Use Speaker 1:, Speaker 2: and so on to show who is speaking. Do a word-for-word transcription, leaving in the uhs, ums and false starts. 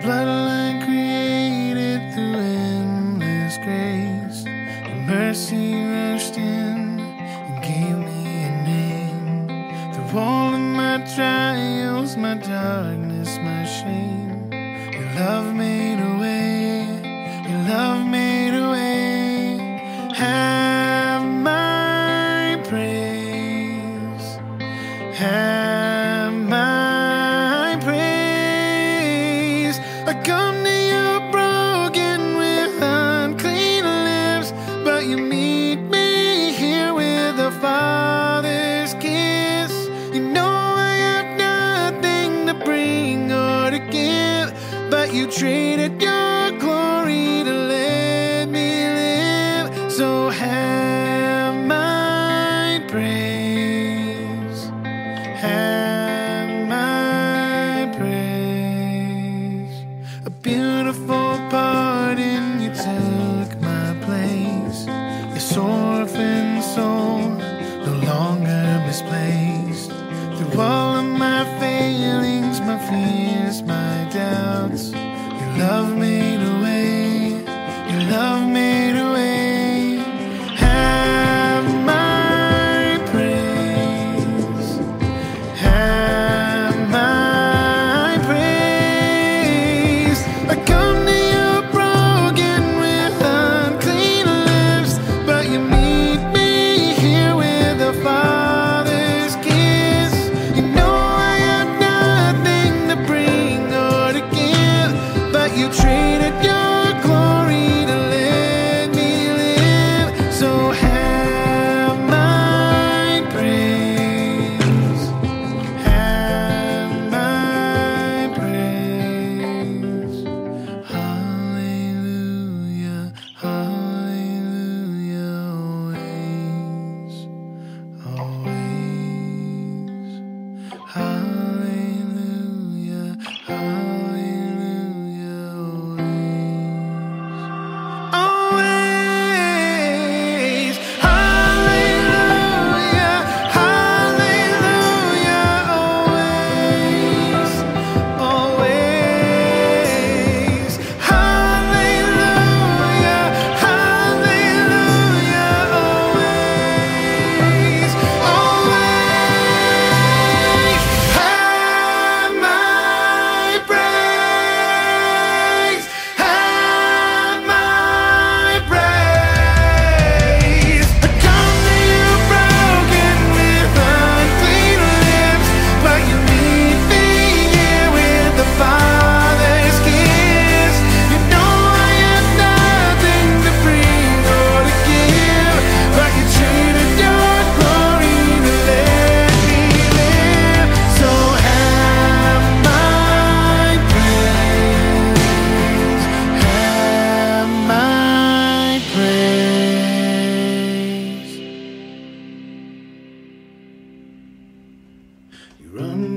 Speaker 1: bloodline created through endless grace. Your mercy rushed in and gave me a name. Through all of my trials, my darkness, my shame, your love made a way. Your love made a way. Have my praise. Have my praise. I come to you broken with unclean lips, but you meet me here with a Father's kiss. You know I have nothing to bring or to give, but you traded your glory to let me live. So have my praise. Have my praise. A beautiful pardon, you took my place. This orphan soul, no longer misplaced. Through all of my failings, my fears, my doubts, your love made a way. Your love made a way. Have my praise. Have my praise. I come to you broken with unclean lips, but you meet me here with a Father's kiss. You know I have nothing to bring or to give, but you traded your glory to let me live. So have my praise. Have my praise. Hallelujah, hallelujah, always, always. Hallelujah, hallelujah, always. Always. Hallelujah, hallelujah, always, always. Hallelujah, hallelujah, always, always. Have my praise. Have my praise. I come to you broken with unclean lips, but you meet me here with the Father's kiss. You know I have nothing to bring or to give, but you traded your glory to let me live. So have my praise. Have my praise. You run